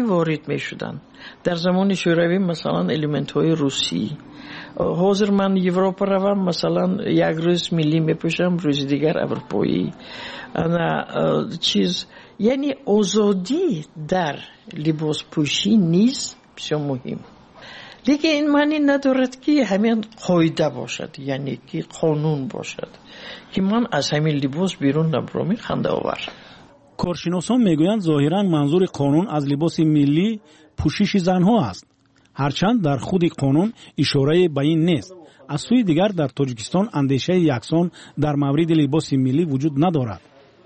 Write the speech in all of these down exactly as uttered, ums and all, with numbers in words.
وارد می شدن. در زمان شوروی مثلا الیمنت های روسی. حاضر من یوروپا روم مثلا یک روز ملی می پوشم، روز دیگر اروپایی. انا چیز یعنی آزادی در لباس پوشی نیز بسیار مهم. لیکن این معنی ندارد که همین قاعده باشد، یعنی که قانون باشد که من از همین لباس بیرون نبرم. خنده آور. کارشناسان میگویند ظاهرا منظور قانون از لباس ملی پوشش زنها است، هرچند در خود قانون اشاره به این نیست. از سوی دیگر در تاجیکستان اندیشه یکسان در مورد لباس ملی وجود ندارد.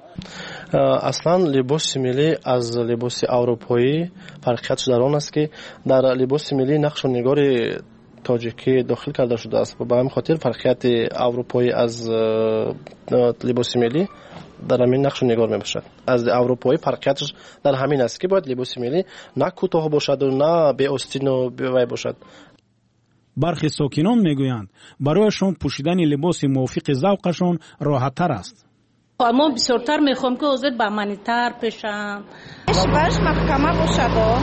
اصلا لباس ملی از لباس اروپایی فرقیتش در آن است که در لباس ملی نقش و نگار تاجیکی داخل کرده شده است. به همین خاطر فرقیت اروپایی از لباس ملی در همین نقش و نگار می باشد. از اروپایی فرقیتش در همین است که باید لباس ملی نه کوتاه باشد و نه بی آستین و بی وی باشد. برخی ساکنان میگویند برایشان پوشیدن لباس موافق ذوقشان راحت تر است. اما بسیارتر میخوام که اوزد با منیتر پیشم برش محکمه باشد.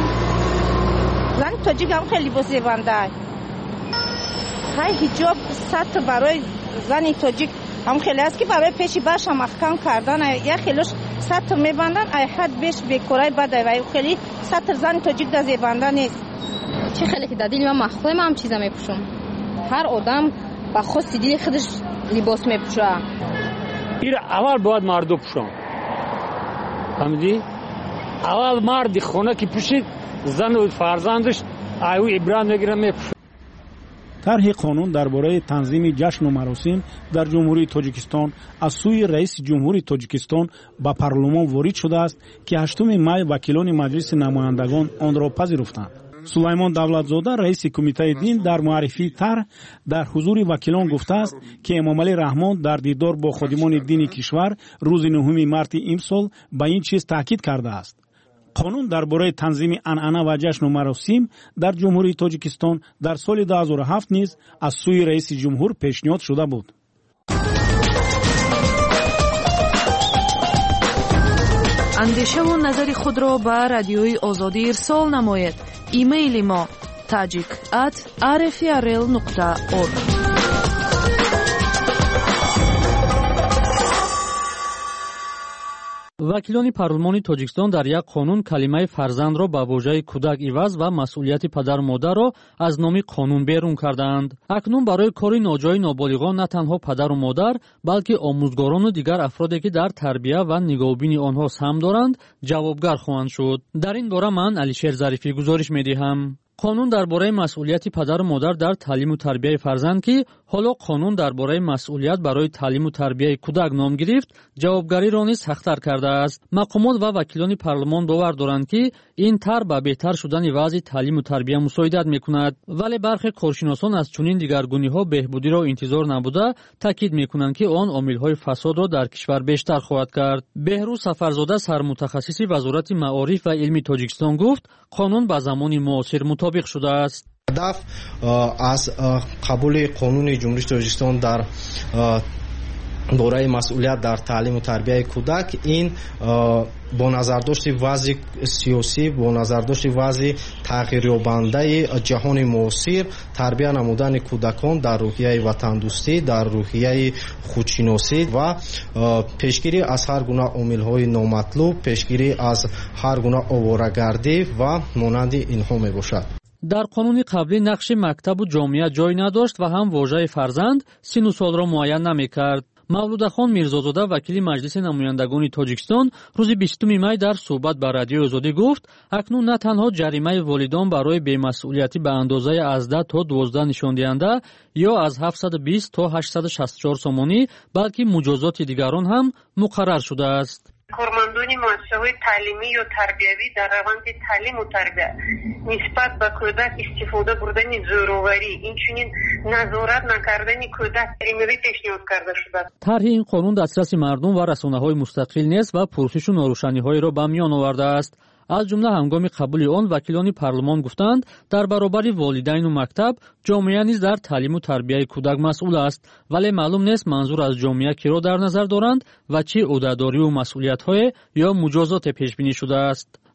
زن تاجیک هم خیلی لباس زیبنده. های حجاب سطح برای زن تاجیک هم خیلی است که برای پیشی برش محکم کردن یا خیلیش سطح میبندن ای حد بیش بیکورای بده و خیلی سطح زن تاجیک در زیبنده نیست. چه خیلی که دادیل من مخفای من هم چیزا میپوشم. هر آدم با خود دیل خودش لباس میپوشه. این اول باید مردو پوشن. فهمیدی؟ اول مرد خونه که پوشید زن و فرزندش ایو عبرت میگیره میپوشه. طرح قانون درباره تنظیم جشن و مراسم در جمهوری تاجیکستان از سوی رئیس جمهوری تاجیکستان به پارلمان وارد شده است که هشتم می وکیلان مجلس نمایندگان آن را پذیرفتند. سلیمان دولتزاده رئیس کمیته دین در معرفی طرح در حضور وکیلان گفته است که امام علی رحمان در دیدار با خادمان دین کشور روز نهم مارت امسال به این چیز تاکید کرده است. قانون درباره تنظیم عنعنه و جشن و مراسم در جمهوری تاجیکستان در سال دو هزار و هفت نیز از سوی رئیس جمهور پیشنهاد شده بود. اندیشه و نظر خود را به رادیوی آزادی ارسال نماید. ایمیل ما tajik at r f r l nokta org. وکیلان پارلمانی تاجیکستان در یک قانون کلمه فرزند را به واژه کودک عوض و مسئولیت پدر و مادر را از نام قانون بیرون کردند. اکنون برای کار ناجای نابالغان نه تنها پدر و مادر بلکه آموزگاران و دیگر افرادی که در تربیت و نگاهبین آنها سهم دارند جوابگر خواهند شد. در این باره من علیشیر ظریفی گزارش می‌دهم. قانون درباره مسئولیت پدر و مادر در تعلیم و تربیت فرزند که حالا قانون درباره مسئولیت برای تعلیم و تربیت کودک نام گرفت، جوابگری را نیز سخت‌تر کرده است. مقامات و وکیلان پارلمان باور دارند که این طرح به بهتر شدن وضع تعلیم و تربیت مساعدت می‌کند، ولی برخی کارشناسان از چنین دیگرگونی‌ها بهبودی را انتظار نبوده تاکید می‌کنند که آن عامل‌های فساد را در کشور بیشتر خواهد کرد. بهروز سفرزاده سرمتخصص وزارت معارف و علم تاجیکستان گفت قانون با زمان معاصر مطابق شده است. هدف از قبول قانون جمهوری تاجیکستان در باره مسئولیت در تعلیم و تربیت کودک این با نظرداشت وضع سیاسی، با نظرداشت وضع تغییریابنده جهان معاصر، تربیت نمودن کودکان در روحیه وطن دوستی، در روحیه خودشناسی و پیشگیری از هر گونه عامل‌های نامطلوب، پیشگیری از هر گونه آواره‌گردی و مانند اینها میباشد. در قانون قبلی نقش مکتب و جامعه جای نداشت و هم واژه فرزند سن و سال را معین نمی‌کرد. مولودخان میرزازاده وکیل مجلس نمایندگان تاجیکستان روز بیستم می در صحبت با رادیو آزادی گفت اکنون نه تنها جریمه والدان برای بی‌مسئولیتی به اندازه از ده تا دوازده نشان دهنده یا از هفتصد و بیست تا هشتصد و شصت و چهار سومانی بلکه مجازات دیگران هم مقرر شده است. کارمندان مؤسسه‌های تعلیمی یا تربیوی در روند تعلیم و تربیت نسبت به کودک استفاده بردن زوراوری اینچنین نظارت نکردن کودک جریمه‌ای پیشنهاد کرده شده. طرح این قانون دسترس مردم و رسانه‌های مستقل نیست و پرسش و ناروشنی‌های را به میان آورده است. از جمله هنگام قبول آن وکیلان پارلمان گفتند در برابر والدین و مکتب جامعه نیز در تعلیم و تربیت کودک مسئول است، ولی معلوم نیست منظور از جامعه کی را در نظر دارند و چه عهده‌داری و مسئولیت‌های یا مجازات پیش بینی شده است.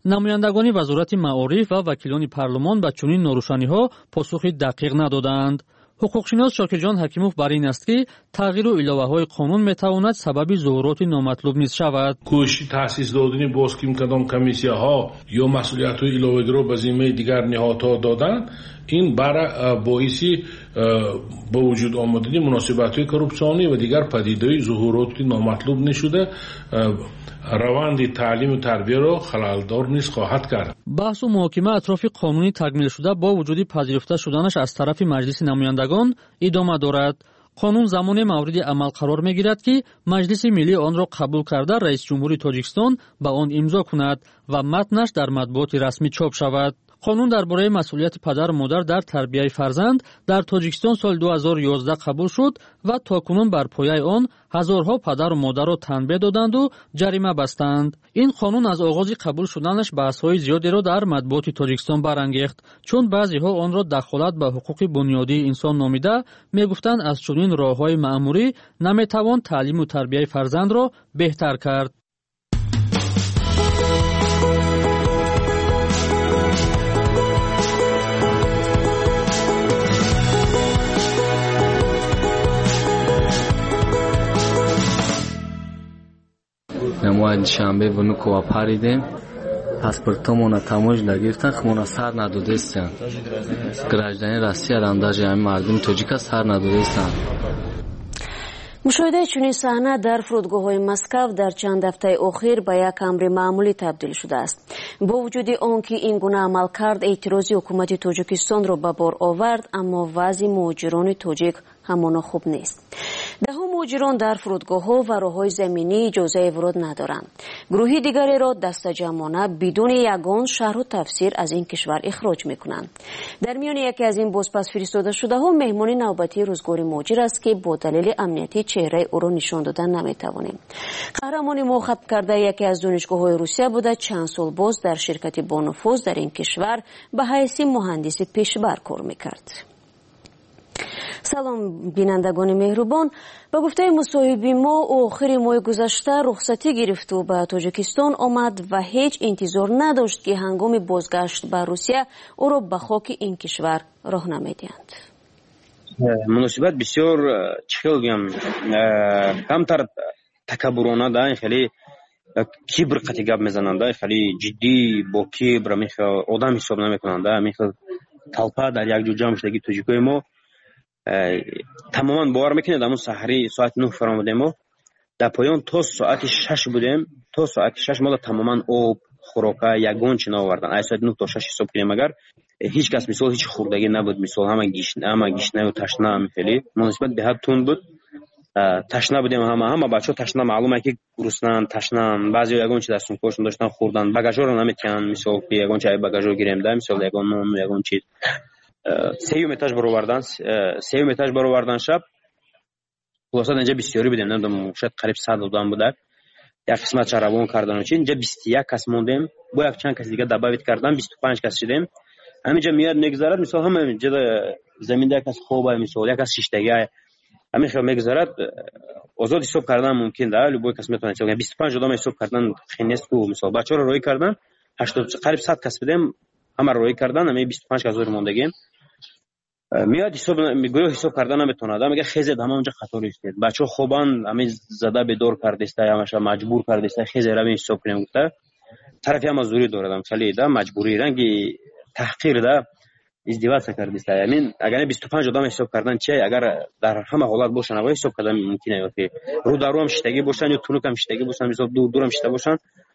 намояндагони вазорати маориф ва вакилони парлумон ба чунин норӯшаниҳо посухи дақиқ надоданд. ҳуқуқшинос Шокирҷон Ҳакимов бар ин аст ки тағйиру иловаҳои қонун метавонад сабаби зуҳуроти номатлуб низ шавад. кӯшиши таъсис додани боз ки кадом комиссияҳо ё масъулиятҳои иловагиро ба зиммаи дигар ниҳодҳо доданд, ин бара боиси ба вуҷуд омадани муносибатҳои коррупсионӣ ва дигар падидаҳои зуҳуроти номатлуб нишуда раванди таълиму тарбияро халалдор низ хоҳад кард. баҳсу муҳокима атрофи қонуни такмилшуда бо вуҷуди пазируфта шуданаш аз тарафи маҷлиси намояндагон идома дорад. қонун замоне мавриди амал қарор мегирад ки маҷлиси миллӣ онро қабул карда раиси ҷумҳури Тоҷикистон ба он имзо кунад ва матнаш дар матбуоти расмӣ чоп шавад. қонун дар бораи масъулияти падару модар дар тарбияи фарзанд дар Тоҷикистон соли ду ҳазору ёздаҳ қабул шуд ва токунун бар пояи он ҳазорҳо падару модарро танбеҳ доданду ҷарима бастанд. ин қонун аз оғози қабул шуданаш баҳсҳои зиёдеро дар матбуоти Тоҷикистон барангехт, чун баъзеҳо онро дахолат ба ҳуқуқи бунёдии инсон номида мегуфтанд аз чунин роҳҳои маъмурӣ наметавон таълиму тарбияи фарзандро беҳтар кард. намои душанбе вунукова паридем паспортомона таможда гирифтан хмона сар надодестан граждани Россия рамдажи ҳами мардуми тоҷика сар надодестан. мушоҳидаи чунин саҳна дар фурудгоҳҳои Москав дар чанд ҳафтаи охир ба як амри маъмулӣ табдил шудааст. бо вуҷуди он ки ин гуна амалкард эътирози ҳукумати Тоҷикистонро ба бор овард, аммо вазъи муҳоҷирони тоҷик ҳамона хуб нест. даҳҳо муҳоҷирон дар фурудгоҳҳо ва роҳҳои заминӣ иҷозаи вород надоранд. гурӯҳи дигареро дастаҷамона бидуни ягон шарҳу тафсир аз ин кишвар ихроҷ мекунанд. дар миёни яке аз ин бозпасфиристодашудаҳо меҳмони навбатии рӯзгори муҳоҷир аст ки бо далели амнияти чеҳраи ӯро нишон додан наметавонем. қаҳрамони мо хатм карда яке аз донишгоҳҳои Русия буда чанд сол боз дар ширкати бонуфуз дар ин кишвар ба ҳайси муҳандиси пешбар кор мекард. салом бинандагони меҳрубон, ба гуфтаи мусоҳиби мо охири моҳи гузашта рухсатӣ гирифту ба Тоҷикистон омад ва ҳеҷ интизор надошт ки ҳангоми бозгашт ба Русия ӯро ба хоки ин кишвар роҳ намедиҳанд. муносибат бисёр чӣ хел гӯям камтар такаббурона да хеле кибр қати гап мезананда хеле ҷиддӣ бо кибр одам ҳисоб намекунанда ҳамин хел талпа дар як ҷо ҷамъ шудагӣ тоҷикои мо тамоман бовар мекунед амн саҳри соати нӯҳ фаромадем мо дар поён то соати шаш будем то соати шаш мола тамоман об хӯрока ягон чи наовардан аз соати нӯҳ то шаш ҳисоб кунем агар ҳеҷ кас мисол ҳеҷ хӯрдагӣ набуд мисол ҳама ҳама гишнаю ташна мифели муносибат беҳад тунд буд ташна будем ҳама ҳама бачаҳо ташна маълуме ки гуруснан ташнан баъзеҳо ягон чи дар сумкаҳошон доштан хӯрдан багажҳоро наметиҳанд мисол ки ягон чи багажҳо гирем да мисол ягон нон ягон чиз сеюм этаж баровардан сеюм этаж баровардан шаб хулоса инҷа бисёрӣ будем намедонам шояд қариб сад одам буда як қисматша равон кардану чи инҷа бисту як кас мондем бо як чанд каси дига добавит кардан бисту панҷ кас шудем ҳаминҷа миёяд мегузарад мисол ҳама ҷода заминда як кас хоба мисол як кас шиштага ҳамин хел мегузарад озод ҳисоб кардан мумкин да любой кас метавонад бисту панҷ одам ҳисоб кардан хеле нест ку мисол бачаҳоро роҳӣ кардан ҳаштод қариб сад кас будем ҳама роҳӣ кардан ҳамин бисту панҷ кас зори мондагем миёяд ҳисоб гӯё ҳисоб кардан наметавонад мега хезед ҳама онҷа қатор истед бачаҳо хобанд ҳамин зада бедор кардеста ҳамаша маҷбур кардеста хезед равин ҳисоб кунем гуфта тарафи ҳама зурӣ дорад хеле да маҷбурӣ ранги таҳқир да издеваться кардеста ҳамин агар бисту панҷ одам ҳисоб кардан чи агар дар ҳама ҳолат бошанд аввал ҳисоб кардан мумкин аст ки рӯ дар рӯ ҳам шиштагӣ бошанд ё тунук ҳам шиштагӣ бошанд мисол ду дурам шишта бошанд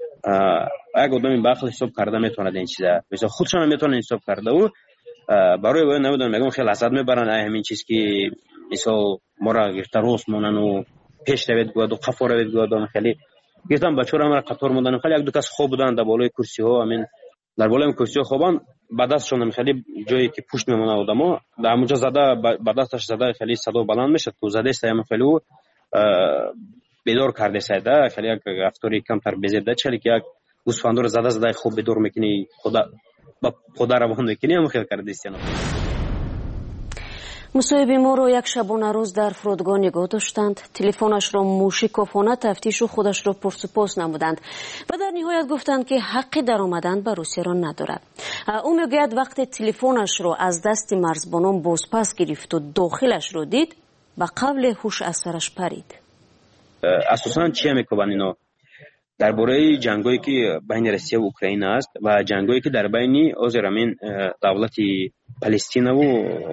як одами баақл ҳисоб карда метавонад ин чиза мисол худшон ҳам метавонад ҳисоб карда ӯ барои бояд намедонам ягон хел ҳасад мебаранд ай ҳамин чиз ки мисол мора гирифта рост монану пеш равед гӯяду қафо равед гӯяду хеле гирифтан бачаҳоро ҳамара қатор мондану хеле як ду кас хоб буданд дар болои курсиҳо ҳамин дар болои курсиҳо хобанд ба дастшон хеле ҷое ки пушт мемонад одамо дар ҳамунҷа зада ба дасташ зада хеле садо баланд мешад ку задеста ҳама хеле ӯ бедор кардесай да хеле як рафтори камтар безеда чали ки як гӯсфандро зада зада хоб бедор мекунӣ ба пода равон мекунӣ ҳама хел кардестиан. مصاحبه ما را یک شبانه روز در فرودگاه نگاه داشتند. تلفنش را موشکافانه تفتیش و خودش را پرسپوس نمودند و در نهایت گفتند که حق در آمدن به روسیه را ندارد. او میگوید وقتی تلفنش را از دست مرزبانان بازپس گرفت و داخلش را دید به قبل هوش از سرش پرید. اساساً چی میگویند اینا؟ درباره جنگایی که بین روسیه و اوکراین است و جنگایی که در بین آزرامین دولت پلستین و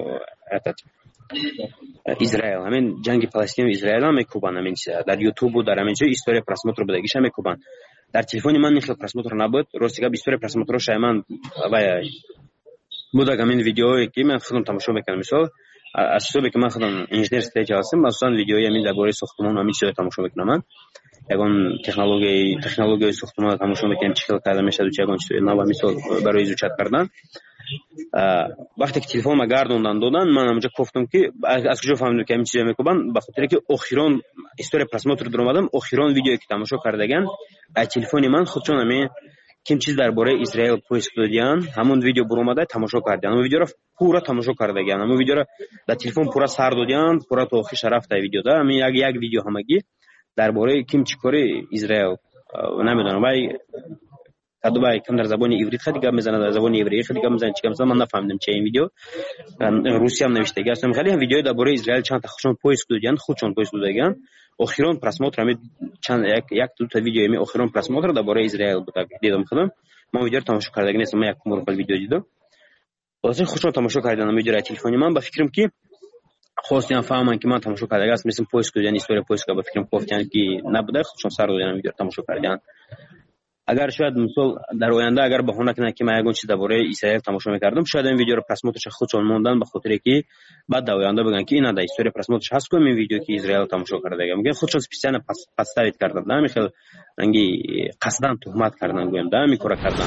اسرائیل، همین جنگ پلستین و اسرائیل هم میکوبن. همین در یوتیوب و در همین جای استوری پراسموتر بدگیش هم میکوبن. در تلفن من نیخل پراسموتر نبود، راستی که استوری پراسموتر شایمان و بودم همین ویدیویی که من خودم تماشا میکنم. مثلا از صبح که من خودم انجینر استیج هستم، مثلا ویدیویی همین درباره ساختمان همین چیزا تماشا میکنم. من یگان تکنولوژی تکنولوژی ساختمان تماشا میکنم چیکار کرده میشه، چگونه چیزا نو مثال برای ایجاد کردن. وقتی که تلفن ما گردوندن دادن، من همونجا گفتم که از کجا فهمیدم که همین چیزا میکنن؟ به خاطر که آخران استوری پراسموتر درآمدم، آخران ویدیویی که تماشا کردگان از تلفن من خودشون همین کیم چیز درباره اسرائیل پوست دادن، همون ویدیو برآمده تماشا کردن. همون ویدیو رو پورا تماشا کردگان، همون ویدیو رو در تلفن پورا سر دادن، پورا تا آخر شرف تا ویدیو دا. همین یک یک ویدیو همگی درباره کیم چیکاره اسرائیل نمیدونم. وای کدو وای کم در زبان عبری خیلی گپ میزنه، در زبان عبری خیلی گپ میزنه. چیکار مثلا من نفهمیدم چه این ویدیو روسی هم نوشته گفتم خیلی هم ویدیو درباره اسرائیل چند تا خودشون پوست دادن، خودشون پوست دادن. آخران پراسموتر همین چند یک یک دو تا ویدیو می آخران پراسموتر درباره اسرائیل بود دیدم. خودم من ویدیو رو تماشا کردم، نیستم من یک مورد ویدیو دیدم. واسه خودشون تماشا کردن ویدیو را تلفنی من با فکرم که خواستم فهمم که من تماشا کردم است مثل پوست دادن استوری پوست که با فکرم گفتن که نبوده، خودشون سر دادن ویدیو تماشا کردن. اگر شاید مثلا در آینده اگر بهونه کنه که من یگان چیز درباره اسرائیل تماشا می‌کردم، شاید این ویدیو رو پراسموترش خودشون موندن به خاطر که بعد در آینده بگن که این در استوری پراسموترش هست که این ویدیو که اسرائیل تماشا کرده میگن خودشون سپیسیان پس پس تایید کردن، نمیخواد رنگی قصدن تهمت کردن گویم ده میکره کردن.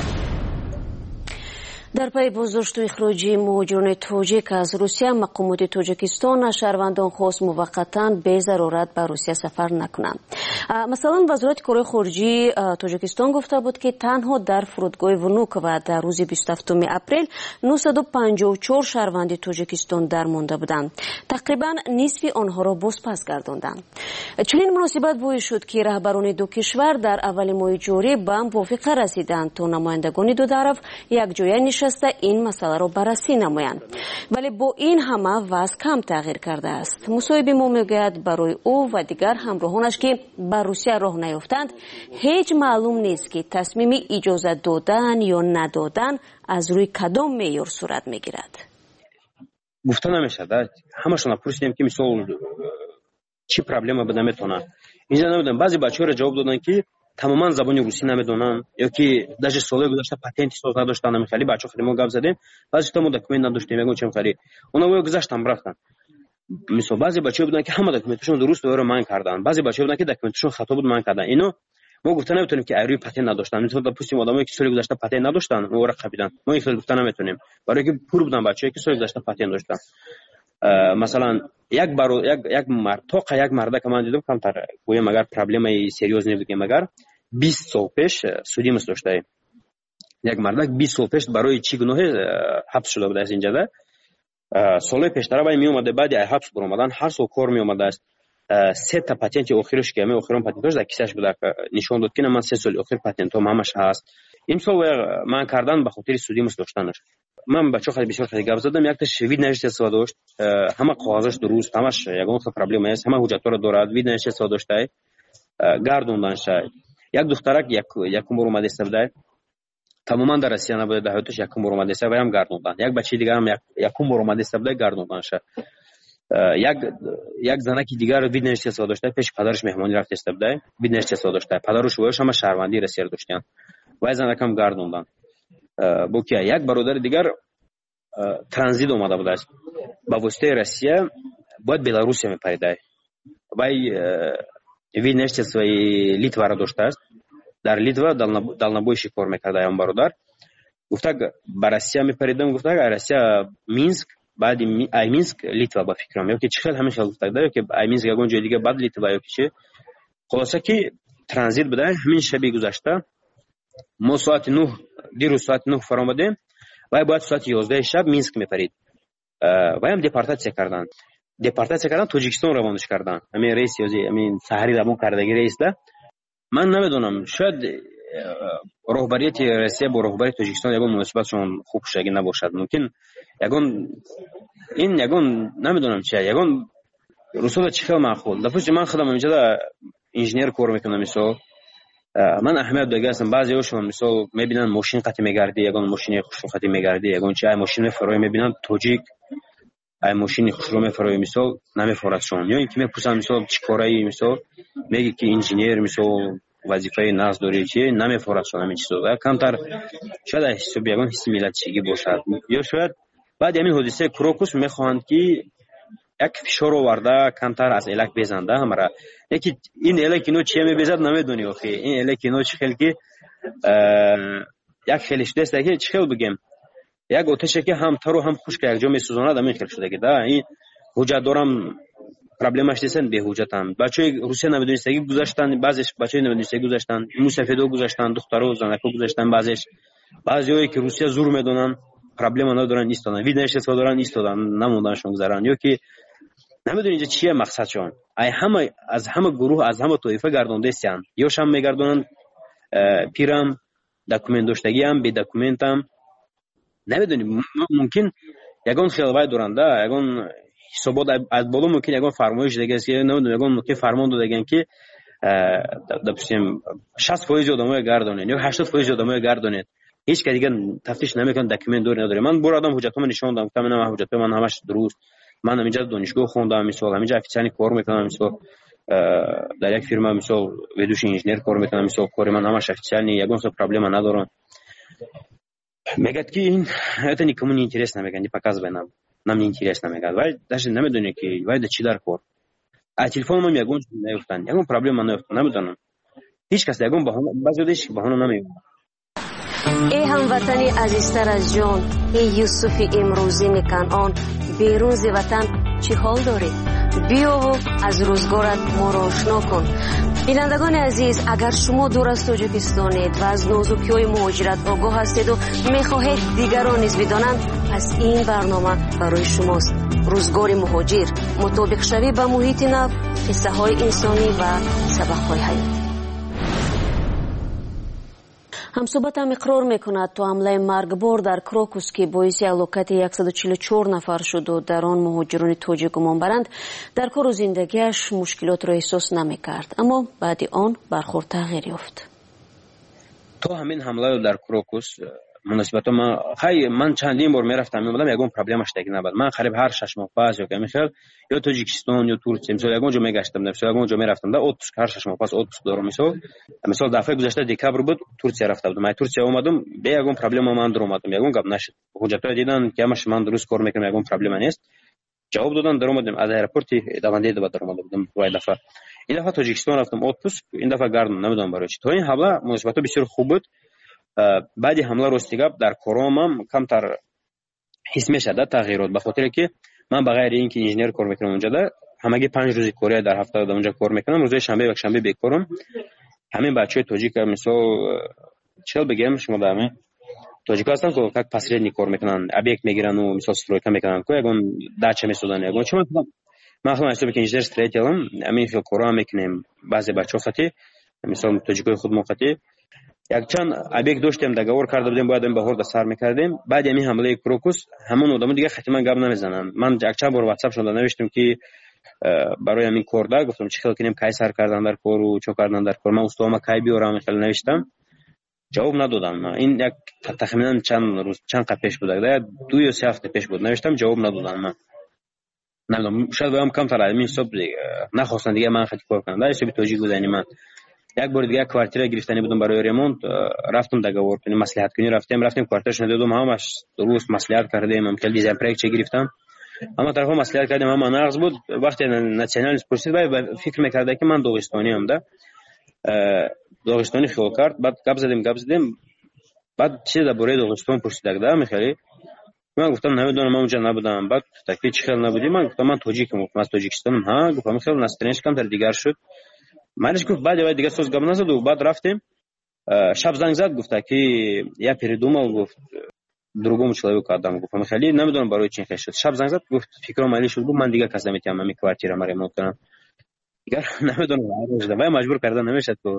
در پی بازداشت و اخراج مهاجران تاجیک از روسیه، مقامات تاجیکستان شهروندان خواست موقتا به ضرورت به روسیه سفر نکنند. مثلا وزارت کارهای خارجه تاجیکستان گفته بود که تنها در فرودگاه ونوک و در روز بیست و هفتم اپریل نهصد و پنجاه و چهار شهروند تاجیکستان درمانده بودند. تقریبا نصف آنها را بازپس گرداندند. چنین مناسبت باعث شد که رهبران دو کشور در اول ماه جاری به موافقه رسیدند تا نمایندگان دو طرف یک جای نشسته این مسئله را بررسی نمایند. ولی با این همه وضع کم تغییر کرده است. مصاحبه ما میگوید برای او و دیگر همراهانش که به روسیه راه نیافتند هیچ معلوم نیست که تصمیم اجازه دادن یا ندادن از روی کدام معیار صورت میگیرد. گفته نمیشه. همشون پرسیدیم که مثلا چی پرابلم بده میتونه. اینجا نمیدونم بعضی بچه‌ها جواب دادن که تماما زبان روسی نمیدونن یا که داش سال گذشته پاتنت ساز نداشتن. نمیخواد بچه‌ها خیلی ما گپ زدیم، بعضی تا ما دکمنت نداشتیم میگن چه خیلی اونا رو گذاشتن رفتن. مثلا بعضی بچه‌ها بودن که همه دکمنتشون درست رو من کردن، بعضی بچه‌ها بودن که دکمنتشون خطا بود من کردن. اینو ما گفتن نمیتونیم که ایروی پاتنت نداشتن. مثلا پوستیم آدمایی که سال گذشته پاتنت نداشتن اون رو قبیدن، ما این خیلی گفتن نمیتونیم برای که پور بودن بچه‌ای که سال گذشته پاتنت داشتن. مثلا یک بار یک یک مرد تا یک مرد که من دیدم کم تر گویم اگر پرابلمی سریوز نبود مگر بیست سال پیش سودیمس داشته. یک مرد بیست سال پیش برای چی گناه حبس شده بود از اینجا ده. سال پیش طرف می اومده بعد از حبس بر اومدن هر سال کار می اومده است. سه تا پاتنت آخرش که می آخرون پاتنتش در کیسش بود نشون داد که من سه سال آخر پاتنتم همش هست. این سال من کردن به خاطر سودیمس داشتنش. من بچه‌ها خیلی بسیار خیلی گپ زدم. یک تا شوید نوشته سوا داشت، همه کاغذش درست، همش یگان خیلی پرابلم است، همه حجت رو دارد. وید نوشته سوا داشته گردوندن شاید. یک دخترک یک یکم بار اومده است بده تماما در روسیه نبوده، در حالتش یکم بار اومده است و هم گردوندن. یک بچه دیگر هم یک یکم بار اومده است بده گردوندن شد. یک یک زنکی دیگر وید نوشته سوا داشته پیش پدرش مهمانی رفت است بده وید نوشته سوا داشته، پدرش وایش هم شهروندی روسیه داشتن و زنک هم گردوندن. با که یک برادر دیگر ترانزیت اومده بود است با واسطه روسیه باید بلاروس میپریده و وید نوشته سوی لیتوا را داشته است. در لیتوا دالنابویشی کار میکرده اون برادر. گفته با روسیه میپریدم، گفته روسیه مینسک بعد ای مینسک لیتوا با فکرم یا که چه خیلی همین خیلی گفته داره که ای مینسک یگان جای دیگه بعد لیتوا یا که چه خلاصه که ترانزیت بوده. همین شبی گذشته ما ساعت نه دیروز ساعت نه فرامدیم و باید ساعت یازده شب مینسک میپرید. و هم депортация کردن депортация کردن توجیکستان روانش کردن همین رئیس یازی همین سحری روان کردگی رئیس ده من نمیدونم شاید رهبریت روسیه با رهبری توجیکستان یگان مناسبتشون خوب شگی نباشد ممکن یگان این یگان نمیدونم چیه یگان رسول چه خیلی معقول دفعه من خودم اینجا انجینیر کار میکنم مثلا من اهمیت دیگه هستم بعضی هاشون مثلا میبینن ماشین قطع میگردی یگان ماشین خوشرو قطع میگردی یگان چه ماشین فرای میبینن توجیک ای ماشین خوشرو میفرای مثلا نمیفرادشون یا اینکه میپرسن مثلا چیکارایی مثلا میگه که انجینیر مثلا وظیفه ناز داری چیه نمیفرادشون همین چیزا کمتر شاید حساب یگان حس ملتچگی باشد یا شاید بعد همین حادثه کروکوس میخواهند که یک فشار آورده کمتر از الک بزنده همرا یکی این الک اینو چیه میبزد نمیدونی آخه این الک اینو چه خیلی که یک خیلیش دسته که چه خیلی بگیم یک آتشه که هم تر و هم خشک یک جا میسوزاند همین خیلی شده که ده این حجت دارم پرابلمش دیسن به حجت هم بچه روسیه نمیدونستگی گذاشتن بعضیش بچه نمیدونستگی گذاشتن موسفیدو گذاشتن دخترو زنکو گذاشتن بعضیش بعضیایی که روسیه زور میدونن پرابلم ندارن ایستادن ویدنش دارن ایستادن نموندنشون گذرن یا که نمیدونی اینجا چیه مقصدشون ای همه از همه گروه از همه طایفه گردونده استن یا شام میگردونن پیرم دکومنت داشتگی هم بی دکومنت هم نمیدونی ممکن یگان خیلی وای دورنده یگان حسابات از بالا ممکن یگان فرمایش دیگه است که نمیدونم یگان ممکن فرمان دادن که دپسیم شصت درصد آدمای گردونن یا هشتاد درصد آدمای گردونن هیچ که دیگه تفتیش نمیکنه دکومنت دور نداره من بر آدم حجتامو نشون دادم گفتم من حجت من همش درست من همینجا دانشگاه خوندم مثلا همینجا افیسیانی کار میکنم مثلا در یک فیرما مثلا ویدوش انجینیر کار میکنم مثلا کار من همش افیسیانی یگان سو پرابلم ندارم میگه که این это никому не интересно میگن не показывай нам нам не интересно میگه ولی даже نمیدونه که وای چی در کار а телефонم میگن نمیفتن یگان پرابلم نمیفتن نمیدونم هیچ کس یگان بهانه بعضیش بهانه نمیگه ای هموطنی عزیزتر از جان ای یوسف امروزی کنعان بیرون ز وطن چی حال داری بیا و از روزگارت ما را آشنا کن بینندگان عزیز اگر شما دور از تاجیکستانید و از نازکی‌های مهاجرت آگاه هستید و میخواهید دیگران نیز بدانند پس این برنامه برای شماست روزگار مهاجر مطابق شوی به محیط نو قصه های انسانی و سبق های حیات همصحبتم اقرار میکند تا حمله مرگبار در کروکوس که باعث هلاکت صد و چهل و چهار نفر شد و در آن مهاجران تاجیک گمان برند در کار و زندگیش مشکلات را احساس نمیکرد اما بعد آن برخورد تغییر یافت. تو همین حمله در کروکوس مناسبت من خیلی من چندین بار میرفتم میبودم یگون پرابلمش دیگه نبود من قریب هر شش ماه پس یا که میخواد یا تاجیکستان یا ترکیه مثلا یگون جا میگشتم مثلا یگون جا میرفتم در اتوبوس هر شش ماه پس اتوبوس دارم مثلا مثلا دفعه گذشته دکبر بود ترکیه رفته بودم من ترکیه اومدم به یگون پرابلم من در اومدم یگون گپ نشد حجت دیدن که همش من درست کار میکنم یگون پرابلم نیست جواب دادن در اومدم از ایرپورت دوانده دو در اومدم وای دفعه این دفعه تاجیکستان رفتم اتوبوس این دفعه گردم نمیدونم برای چی تو این حمله مناسبت بسیار خوب بود بعد حمله راستیگاب در کرومم کمتر حس میشد تغییرات به خاطر که من بغیر اینکه انجینیر کار میکنم اونجا ده همگی پنج روزی کاری در هفته در اونجا کار میکنم روز شنبه و یک شنبه بیکارم همین بچهای تاجیک مثلا چل بگم شما در همین تاجیک هستن که یک پسریدنی کار میکنن ابیک میگیرن و مثلا سترویکا میکنن که یگون داچه میسودن یگون چون من خودم حساب که انجینیر استریتیلم همین خیلی کارا میکنیم بعضی بچه‌ها خاطی مثلا تاجیکای خود موقتی یک چند ابیک داشتیم دگور کرده بودیم باید بهار د سر میکردیم بعد همین حمله کروکوس همون آدم دیگه حتما گپ نمیزنن من یک چند بار واتساپ شده نوشتم که برای همین کار دا گفتم چه خیلی کنیم کی سر کردن در کار و چه کردن در کار من استوام کی بیارم خیلی نوشتم جواب ندادم این یک تخمینا چند روز چند قد پیش بود ده دو یا سه هفته پیش بود نوشتم جواب ندادن من نمیدونم شاید هم کم تر همین حساب نخواستن دیگه من خیلی کار کنم در حساب توجیه بودنی من یک بار دیگه کوارتیر گرفتنی بودم برای ریمونت رفتم دگاور کنیم مصلحت کنی رفتیم رفتیم کوارترش ندیدم همش درست مصلحت کردیم ممکن دیزاین پروژه چه گرفتم اما طرفا مصلحت کردیم اما نقص بود وقتی ناسیونال پرسید باید فکر میکرده که من داغستانی ام ده داغستانی خیال کرد بعد گپ زدیم گپ زدیم بعد چه درباره داغستان پرسید ده میخوای من گفتم نمیدونم من اونجا نبودم بعد تکلیف چه خیال نبودی من گفتم من تاجیکم گفتم از تاجیکستانم ها گفتم خیلی نستنش کم در دیگر شد منش گفت بعد یه دیگه سوز گپ نزد و بعد رفتیم شب زنگ زد گفت که یا پریدومال گفت другому человеку отдам. Гуфтам خیلی نمیدونم برای چی خیلی شد. شب زنگ زد گفت فکرم علی شد من دیگه کس نمیتونم همین کوارتیر ما ریمونت کنم. دیگه نمیدونم و مجبور کردن نمیشه تو.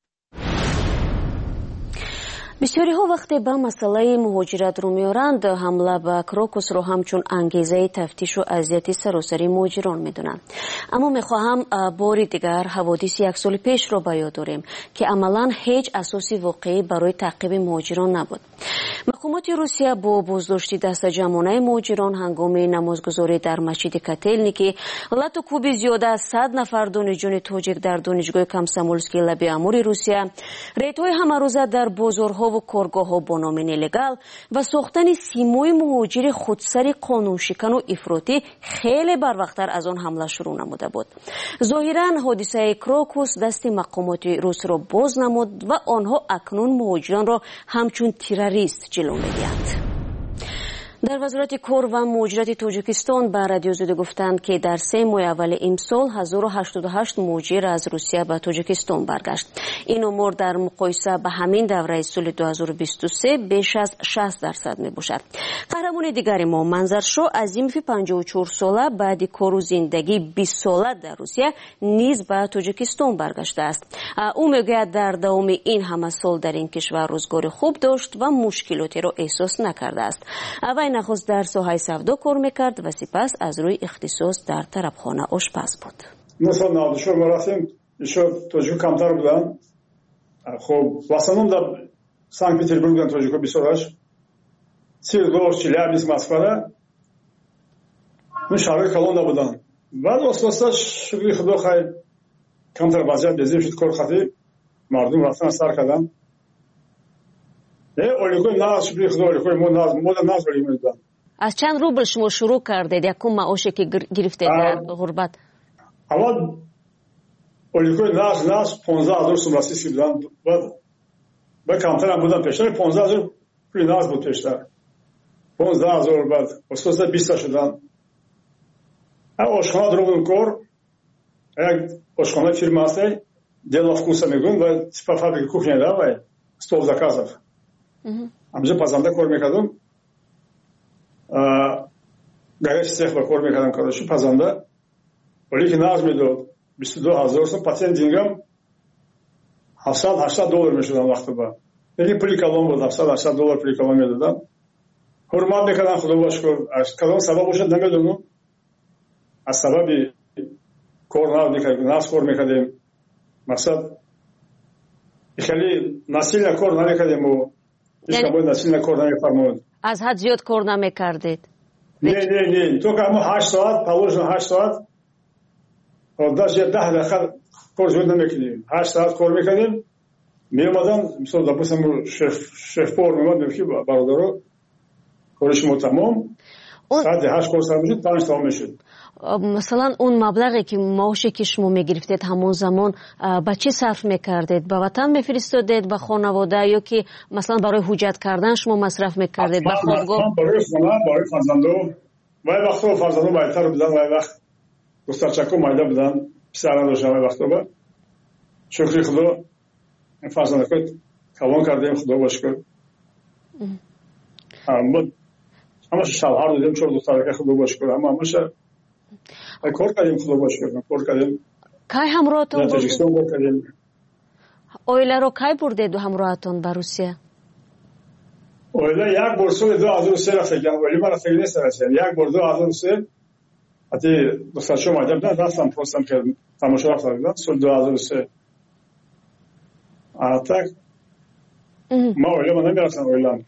бисёриҳо вақте ба масъалаи муҳоҷират рӯ меоранд ҳамла ба крокусро ҳамчун ангезаи тафтишу азияти саросари муҳоҷирон медонанд. аммо мехоҳам бори дигар ҳаводиси як соли пешро ба ёд орем ки амалан ҳеҷ асоси воқеӣ барои таъқиби муҳоҷирон набуд. мақомоти русия бо боздошти дастаҷамонаи муҳоҷирон ҳангоми намозгузорӣ дар масҷиди котельники лату кӯби зиёда аз сад нафар донишҷӯёни тоҷик дар донишгоҳи комсомольскии лаби амури русия, рейдҳои ҳамарӯза дар бозорҳо و کارگاه‌ها با نام نلگال و ساختن سیمای مهاجر خودسری قانونشکن و افراطی خیلی بروقتر از آن حمله شروع نموده بود. ظاهراً حادثه کراکوس دست مقامات روس را باز نمود و آنها اکنون مهاجران را همچون تروریست جلو می‌دهند. در وزارت کار و مهاجرت تاجیکستان به رادیو زوده گفتند که در سه ماه اول امسال هزار و هشتاد و هشت مهاجر از روسیه به تاجیکستان برگشت. این امور در مقایسه به همین دوره سال دو هزار و بیست و سه بیش از شصت درصد می باشد. قهرمان دیگری ما منظرشو عظیمов پنجاه و چهار ساله بعد کار و زندگی بیست ساله در روسیه نیز به تاجیکستان برگشته است. او میگوید در دوام این همه سال در این کشور روزگار خوب داشت و مشکلاتی را احساس نکرده است. نخست در ساحه سودا کار میکرد و سپس از روی اختصاص در طربخانه آشپز بود. مثلا نادشور ما رفتیم ایشون توجیک کمتر بودن. خب واسمون در سانت پترزبورگ بودن توجیکا بیسورش سیر دور چلیابیس مسکره من شهر کلون بودن. بعد واسه شغلی خدا خیر کمتر وضعیت بزرگ شد کار خاطی مردم رفتن سر کردن. از چند روبل شما شروع کردید؟ یکم معاشی که گرفتید در غربت؟ اول اولیکوی ناز ناز پانزده هزار سومرسی بودن. بعد با کمتر هم بودن پیشتر پانزده هزار پولی ناز بود پیشتر. پانزده هزار بعد اساسا بیست شدن. آشخانه درو بودن کار. یک آشخانه فیرما هستی دل افکوسا میگون و تیپا فابریک کوخنی داره و стол заказов. Амжа пазанда кор мекардам. А гараж цех ба кор мекардам, короче, пазанда. Вале ки наз медод بیست و دو هزار сом патент дингам ҳафтад ҳаштад доллар мешудам вақти ба. Яки пули калон буд, ҳафтад ҳаштад доллар пули калон медодам. ҳурмат мекардам, худо ба шукр. Аз кадом сабаб бошад намедонам. аз сабаби кор наз мекардем, наз кор мекардем. мақсад خیلی ناسیل کار نمیکردیم و هیچ کاری ناسیل کار نمی‌فرمود. از حد زیاد کار نمی‌کردید؟ نه نه نه تو که ما هشت ساعت پاوشون هشت ساعت و داشت ده دقیقه کار زیاد نمی‌کردیم. هشت ساعت کار می‌کردیم. می‌آمدن مثلا دپسم شف شف پور می‌آمد میگه برادرو کارش ما تمام. ساعت هشت کار سر میشد پنج تمام میشد. مثلا اون مبلغی که معاشی که شما میگرفتید همون زمان با چی صرف میکردید؟ به وطن میفرستادید، به خانواده، یا که مثلا برای حجت کردن شما مصرف میکردید؟ به خوابگاه؟ برای خانه، برای فرزندو. وای وقتا فرزندو بایتر بودن، وای وقت دخترچکو مایده بودن، پسران داشتن وای وقتا با. شکری خدا فرزندکو کلان کردیم، خدا باشکر. اما همش شوهر دادیم، چهار دخترک خدا باشکر. اما همش کار کردیم، خدا باشکر. کار کردیم. کی همراهتون بردید؟ اویله رو کی بردید همراهتون به روسیه؟ اویله یک بار سال دو هزار و سه رفتیم. ولی من رفتیم نیست رفتیم. یک بار دو هزار و سه حتی دخترشو مایده بودن، رفتم پرستم که تماشا رفتم سال دو هزار و سه. آتاک ما اویله من نمیرفتم اویله.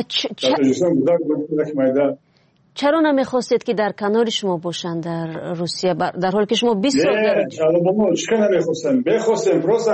چرا نمیخواستید که در کنار شما باشند در روسیه در حالی که شما بیست سال دارید؟ نه چرا بابا چرا نمیخواستم؟ بخواستم просто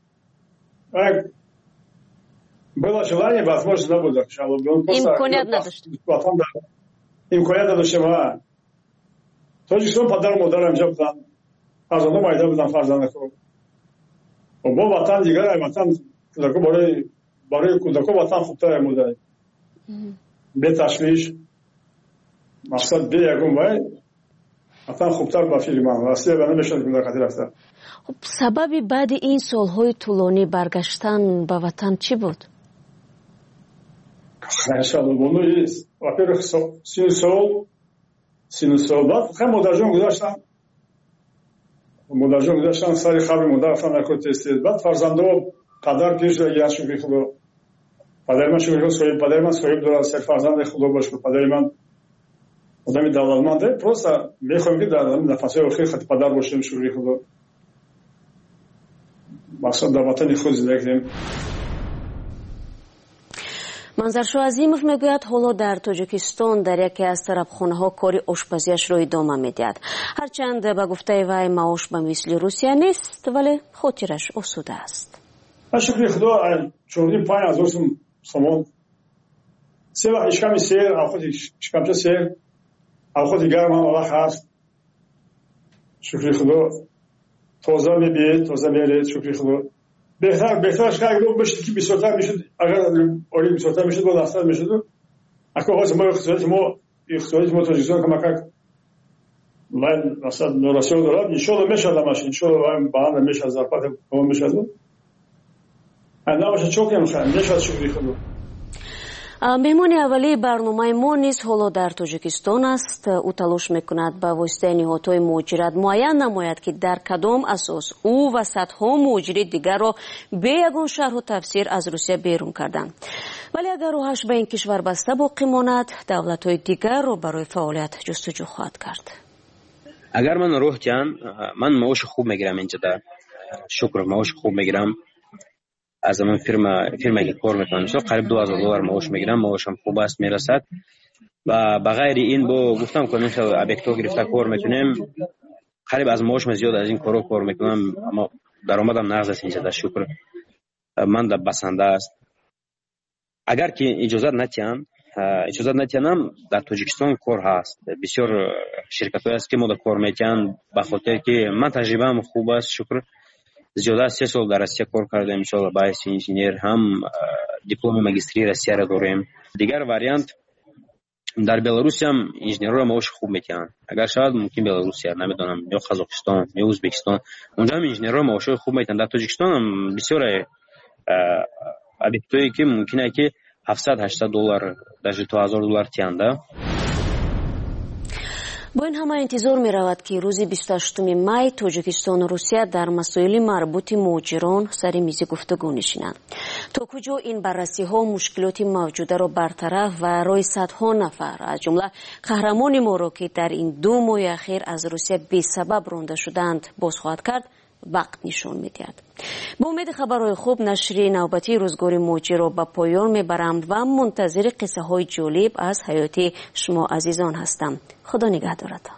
было желание, возможно, نبود. امکانیت نداشت. امکانیت نداشتم. تاجیکستان پدر و مادر اینجا بودن. فرزندان مایده بودن، فرزندکو. و با وطن دیگر وطن کودکو برای برای کودکو وطن خوبتر بوده. به تشویش مقصد به یکم وای وطن خوبتر با فیلمان واسه بنا نمیشد که در خاطر رفته. خب سببی بعد این سالهای طولانی برگشتن به وطن چی بود؟ انشالله بونو است واپر سینوسول سینوسول بعد خیلی مدرجان گذاشتم مدرجان گذاشتم سری خبر مدر رفتم در کل تستید بعد فرزنده و پدر پیش در گیرن شکری خدا پدر من شکری خدا صاحب پدر من صاحب دارد سر فرزنده خدا باش که پدر من آدمی دولتمنده پروسا میخوایم که در نفسهای اخیر خط پدر باشیم شکری خدا مقصد در وطن خود زندگی کنیم. манзаршо азимов мегӯяд ҳоло дар тоҷикистон дар яке аз тарабхонаҳо кори ошпазиашро идома медиҳад. ҳарчанд ба гуфтаи вай маош ба мисли русия нест, вале хотираш осуда аст. ба шукри худо чорди панҷ ҳазор сум сомон се вақт ишками сер авхоти ишкамча сер авхоти гарм ҳам вақт ҳаст. шукри худо тоза мебиед тоза меред. шукри худо بهتر بهترش که اگر بشه که بیشتر میشه اگر اولی بیشتر میشه با دستات میشه تو اگه ما اقتصادی ما اقتصادی ما تاجیکستان که مکان من مثلا نوراسیون دارم ان شاء الله میشه دامش ان شاء الله بعد میشه زرپات کم میشه تو انا باشه چوکم خان میشه شکری خدا. меҳмони аввалии барномаи мо низ ҳоло дар тоҷикистон аст. ӯ талош мекунад ба воситаи ниҳодҳои муҳоҷират муайян намояд ки дар кадом асос ӯ ва садҳо муҳоҷири дигарро бе ягон шарҳу тафсир аз русия берун карданд. вале агар роҳаш ба ин кишвар баста боқӣ монад, давлатҳои дигарро барои фаъолият ҷустуҷӯ хоҳад кард. агар ман роҳ диҳанд ман маоши хуб мегирам инҷода шукр маоши хуб мегирам از من فرما فرما که کار میکنم مثلا قریب دو هزار دلار معاش میگیرم معاشم خوب است میرسد و بغیر این با گفتم که من خیلی ابیکتو گرفته کار میکنم قریب از معاشم زیاد از این کارو کار میکنم اما درآمدم نقص است اینجا شکر من در بسنده است. اگر که اجازه نتیان اجازه نتیانم در تاجیکستان کار هست بسیار شرکت‌های است که ما در کار میکنن به خاطر که من تجربه‌ام خوب است شکر زیاده از سه سال در روسیه کار کردم انشاءالله باعث انجینیر هم دیپلم ماجستری روسیه را داریم. دیگر واریانت در بلاروس هم انجینرها معاش خوب میکنن اگر شاید ممکن بلاروسیا نمیدونم یا قزاقستان یا ازبکستان اونجا هم انجینرها معاش خوب میکنن. در تاجیکستان هم بسیار ابیکتویی که ممکنه که هفتصد هشتصد دلار در دو هزار دلار تیانده. бо ин ҳама интизор меравад ки рӯзи бисту ҳаштуми май тоҷикистону русия дар масоили марбути муҳоҷирон сари мизи гуфтугӯ нишинанд. то куҷо ин баррасиҳо мушкилоти мавҷударо бартараф ва роҳи садҳо нафар аз ҷумла қаҳрамони моро ки дар ин ду моҳи ахир аз русия бесабаб ронда шуданд боз хоҳад кард вақт нишон медиҳад. ба умеди хабарҳои хуб нашри навбатии рӯзгори муҳоҷирро ба поён мебарам ва мунтазири қиссаҳои ҷолиб аз ҳаёти шумо азизон ҳастам. худо нигаҳдоратон.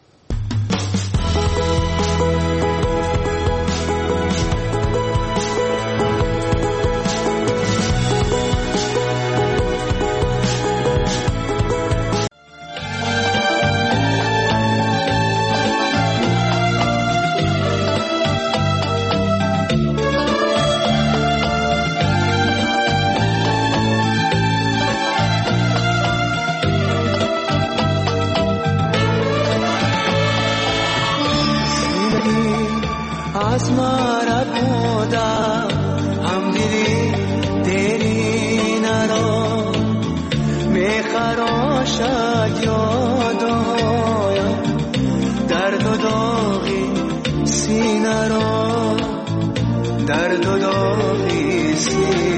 आसमां खोदा हम दिली तेरी नरो मैं खरोशा यादो दर्द दोगी सीना रो दर्द दोगी सीना